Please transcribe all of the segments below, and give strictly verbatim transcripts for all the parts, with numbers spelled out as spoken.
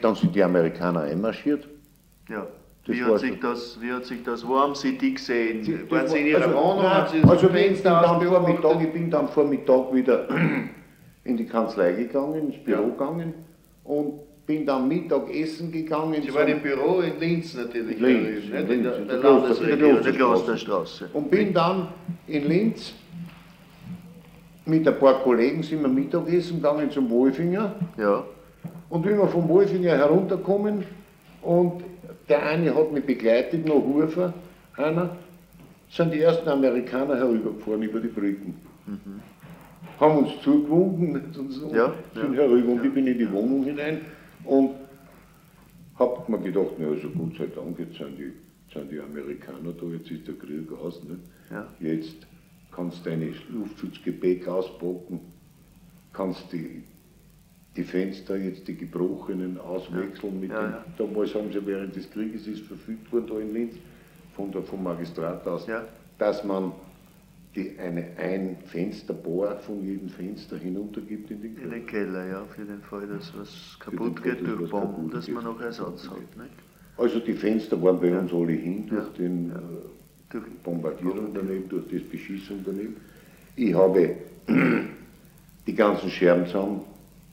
Dann sind die Amerikaner einmarschiert. Ja. Das Wie war hat, sich das, wie hat sich das, wo haben Sie die gesehen? Sie- Waren das Sie in war- Ihrer also, Wohnung? nein, Haben Sie das also vom ich bin, Fenster dann aus Vormittag, beobachtet? ich bin dann Vormittag wieder in die Kanzlei gegangen, ins Büro Ja. gegangen und bin dann Mittagessen gegangen. Sie waren im Büro in Linz natürlich, In Linz, drüben, in nicht? Linz, in der, in der der Kloster- Landesregierung, in der der Klosterstraße. Und bin dann in Linz mit ein paar Kollegen sind wir Mittagessen gegangen zum Wolfinger. Ja. Und wie wir vom Wolfinger herunterkommen und der eine hat mich begleitet, noch Hufer, einer, sind die ersten Amerikaner herübergefahren über die Brücken. Mhm. Haben uns zugewunken und so, Ja, sind ja, herüber und ja. ich bin in die Wohnung hinein und hab mir gedacht, na also Gott sei Dank, jetzt sind die, sind die Amerikaner da, jetzt ist der Krieg aus, ne? Ja. Jetzt kannst du deine Luftschutzgepäck auspacken, kannst die, die Fenster, jetzt die gebrochenen, auswechseln. Mit Ja, den, ja. Damals haben sie während des Krieges ist verfügt worden da in Linz, von der, vom Magistrat aus, Ja. dass man die, eine, ein Fensterbohr von jedem Fenster hinuntergibt in den In Keller. den Keller, ja, für den Fall, dass was Für kaputt den Fall, geht dass durch was Bomben, kaputt dass geht. man noch Ersatz hat. Nicht? Also die Fenster waren bei Ja. uns alle hin durch Ja. den Ja. äh, Durch Bombardierung daneben, durch das Beschießung daneben. Ich habe die ganzen Scherben zusammen,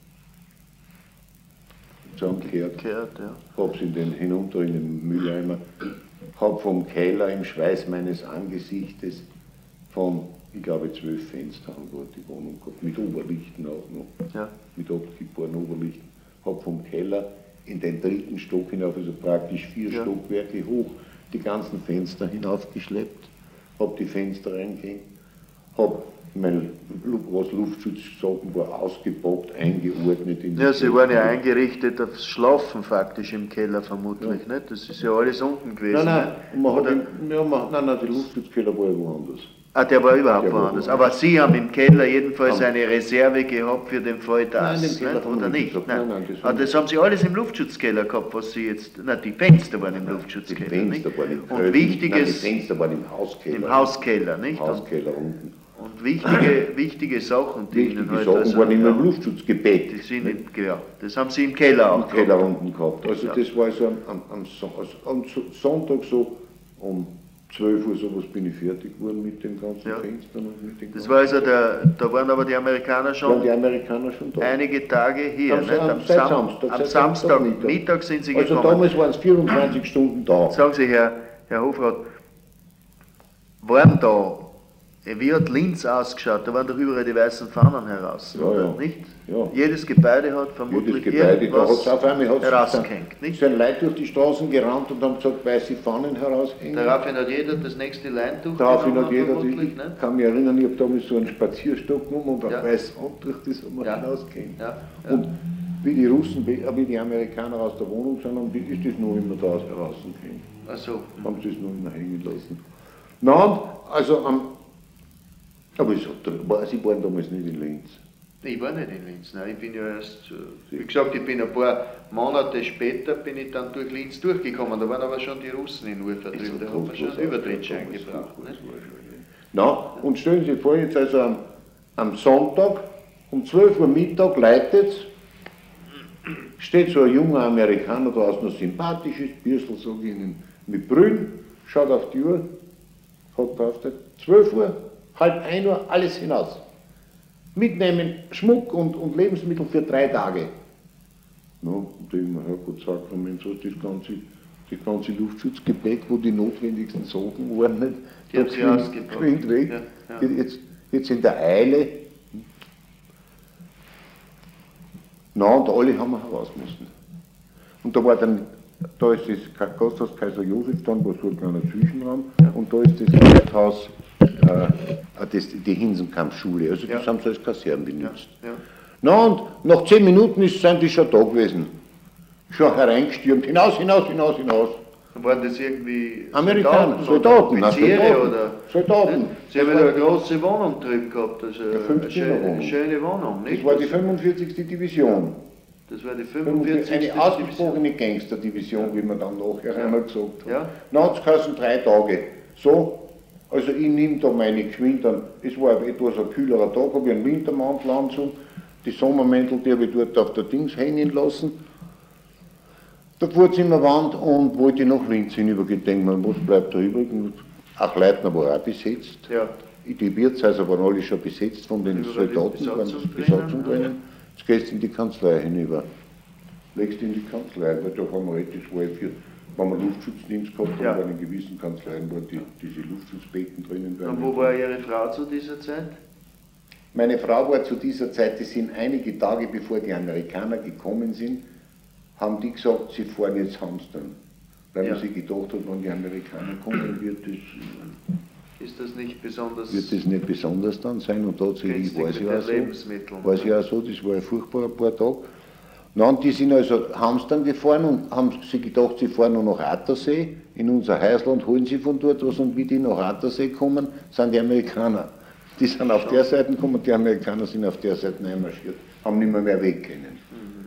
zusammengekehrt, Kehrt, ja. habe sie in den, hinunter in den Mülleimer, habe vom Keller im Schweiß meines Angesichtes von, ich glaube, zwölf Fenster haben wir die Wohnung gehabt, mit Oberlichten auch noch, Ja. mit abgebauten Oberlichten, habe vom Keller in den dritten Stock hinauf, also praktisch vier Ja. Stockwerke hoch, die ganzen Fenster hinaufgeschleppt, habe die Fenster reingehängt, habe mein Lu- was Luftschutzsachen war ausgepackt, eingeordnet in die Ja, Sie waren ja Fenster. eingerichtet aufs Schlafen faktisch im Keller vermutlich, nicht? Das ist ja alles unten gewesen. Nein, nein, nicht? und man hat Oder- ihn, ja, man, nein, nein, der Luftschutzkeller war ja woanders. Ah, der war überhaupt Der war woanders. woanders. Aber Sie haben im Keller jedenfalls Haben- eine Reserve gehabt für den Fall, dass, Nein, den Keller nicht? haben wir Oder nicht nicht? gehabt. Nein. Nein, nein, das ah, haben das haben Sie alles im Luftschutzkeller gehabt, was Sie jetzt. Nein, die Fenster waren im Luftschutzkeller. Die Fenster nicht? waren im Und Keller. Nein, die wichtiges Fenster waren im Hauskeller. im Hauskeller, nicht? Und, Hauskeller unten. und wichtige, wichtige Sachen, die Ihnen Wichtige halt. Sachen also, waren immer ja, im Luftschutzgepäck. die sind im, ja, das haben Sie im Keller auch Im Keller gehabt. unten gehabt. Also Ja. das war so am, am, am, Son- also am So- Sonntag so um zwölf Uhr sowas bin ich fertig geworden mit den ganzen Ja. Fenstern und mit den Das ganzen war also der, da waren aber die Amerikaner waren schon die Amerikaner schon da. einige Tage hier, Am, nicht? am, Am, seit Sam Samstag, am seit Samstag Mittag. Mittag sind Sie Also gekommen. damals waren es vierundzwanzig Stunden da. Sagen Sie, Herr, Herr Hofrat, waren da, wie hat Linz ausgeschaut? Da waren doch überall die weißen Fahnen heraus, Ja, oder ja. nicht? Ja. Jedes Gebäude hat vermutlich Jedes Gebäude, da irgendwas hat's auf einmal hat's herausgehängt, nicht? sind Leute durch die Straßen gerannt und haben gesagt, weiße Fahnen heraushängen. Daraufhin hat jeder das nächste Leintuch Daraufhin genommen, hat jeder, vermutlich, ich nicht? kann mich erinnern, ich habe damals so einen Spazierstock genommen und ein Ja. weißes Handtuch, das haben wir Ja. hinausgehängt. Ja, ja. Und wie die Russen, äh, wie die Amerikaner aus der Wohnung sind, haben die, ist das noch immer da rausgehängt. Ach so. Haben sie es noch immer hängen lassen. Na und, also am, aber ich, sag, sie waren damals nicht in Linz. Ich war nicht in Linz, nein, ich bin ja erst, äh, wie gesagt, ich bin ein paar Monate später, bin ich dann durch Linz durchgekommen, da waren aber schon die Russen in Ufer drüben, da haben wir schon einen Übertrittsschein gebraucht. Nicht? Na, und stellen Sie sich vor, jetzt also am, am Sonntag um zwölf Uhr Mittag leitet steht so ein junger Amerikaner da aus, noch sympathisches Bürsel, sag ich Ihnen, mit Brünn, schaut auf die Uhr, hat drauf zwölf Uhr, halb ein Uhr, alles hinaus. Mitnehmen Schmuck und, und Lebensmittel für drei Tage. Na, und da ich mir, Herrgott, sagt man, Mensch, das ganze, das ganze Luftschutzgepäck, wo die notwendigsten Sachen waren, nicht? Die haben Sie ausgepackt. Geschwind weg. Ja, ja. Jetzt, jetzt in der Eile. Na, und alle haben wir heraus müssen. Und da war dann, da ist das Gasthaus Kaiser Josef, dann war so ein kleiner Zwischenraum, und da ist das Rathaus, äh, das, die Hinsenkampfschule, also das Ja. haben sie als Kasernen benutzt. Ja. Na, und nach zehn Minuten ist, sind die schon da gewesen. Schon hereingestürmt, hinaus, hinaus, hinaus, hinaus. Waren das irgendwie Amerikaner, Soldaten, Soldaten, oder na, Offiziere Soldaten, oder? Soldaten. Nicht? Sie haben ja eine große Wohnung drüben gehabt, also Ja, eine fünfzehner-Wohnung. schöne, schöne Wohnung, nicht? Das war die fünfundvierzigste Division. Das war die Eine fünfundvierzigste Division. ausgesprochene Gangsterdivision, wie man dann nachher einmal gesagt hat. Ja. Dann hat es geheißen, drei Tage. So, also ich nehme da meine Geschwind an, es war etwas ein kühlerer Tag, habe ich einen Wintermantel angezogen, die Sommermäntel, die habe ich dort auf der Dings hängen lassen. Da Vorzimmerwand und wollte ich nach Linz hinübergedenkt, was bleibt da übrig? Und auch Leitner war auch besetzt. Ja. Die Wirtshäuser waren alle schon besetzt von den Soldaten, waren Besatzung drinnen. Jetzt gehst du in die Kanzlei hinüber. Legst in die Kanzlei, weil da haben wir halt, das war ja für, wenn wir Luftschutzdienst gehabt haben, ja. waren in gewissen Kanzleien waren die, diese Luftschutzbecken drinnen. Und wo war Ihre Frau zu dieser Zeit? Meine Frau war zu dieser Zeit, das sind einige Tage bevor die Amerikaner gekommen sind, haben die gesagt, sie fahren jetzt hamstern. Weil ja. man sich gedacht hat, wenn die Amerikaner kommen, wird das, ist das nicht besonders, wird das nicht besonders dann sein. Und tatsächlich war es ja auch so. War es ja auch so, das war ja furchtbar ein paar Tage. Nein, die sind also hamstern gefahren und haben sich gedacht, sie fahren noch nach Attersee, in unser Häusl und holen sie von dort was. Und wie die nach Attersee kommen, sind die Amerikaner. Die sind auf der Seite gekommen und die Amerikaner sind auf der Seite einmarschiert, haben nicht mehr, mehr weg können. Mhm.